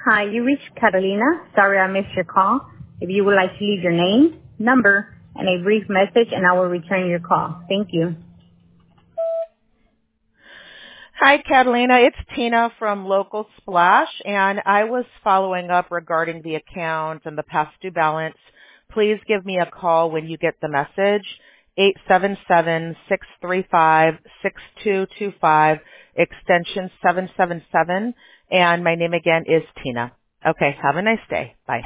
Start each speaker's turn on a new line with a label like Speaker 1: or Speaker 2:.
Speaker 1: Hi, you reached Catalina. Sorry I missed your call. If you would like to leave your name, number, and a brief message, and I will return your call. Thank you.
Speaker 2: Hi, Catalina. It's Tina from Local Splash, and I was following up regarding the account and the past due balance. Please give me a call when you get the message, 877-635-6225, extension 777, and my name again is Tina. Okay, have a nice day. Bye.